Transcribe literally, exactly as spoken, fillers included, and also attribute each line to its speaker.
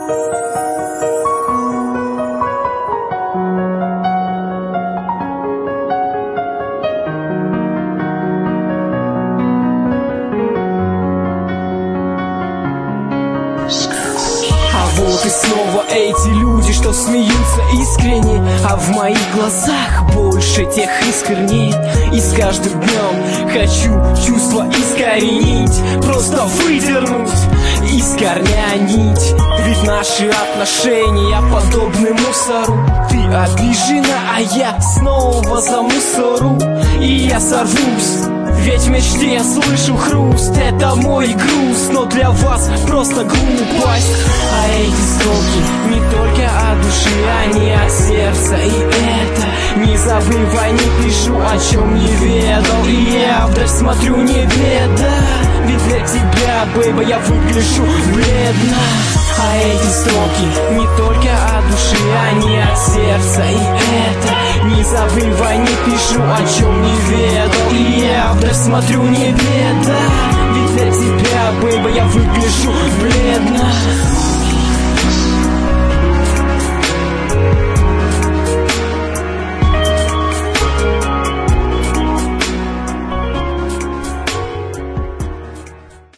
Speaker 1: Вот и снова эти люди, что смеются искренне, а в моих глазах больше тех искр нет. И с каждым днем хочу чувства искоренить, просто выдернуть из корня нить. Ведь наши отношения подобны мусору. Ты обижена, а я снова за мусору. И я сорвусь, ведь в мечте я слышу хруст. Это мой груз, но для вас просто глупость. А эти строки не только от души, они от сердца. И это не забывай, не пишу, о чем не ведал. И я вдаль смотрю, не беда, ведь для тебя, бэйба, я выгляжу бледно. А эти строки не только от души, они от сердца. И это не забывай, не пишу, о чем не ведал. И я вдаль смотрю, не беда, ведь для тебя, бэйба, я выгляжу бледно.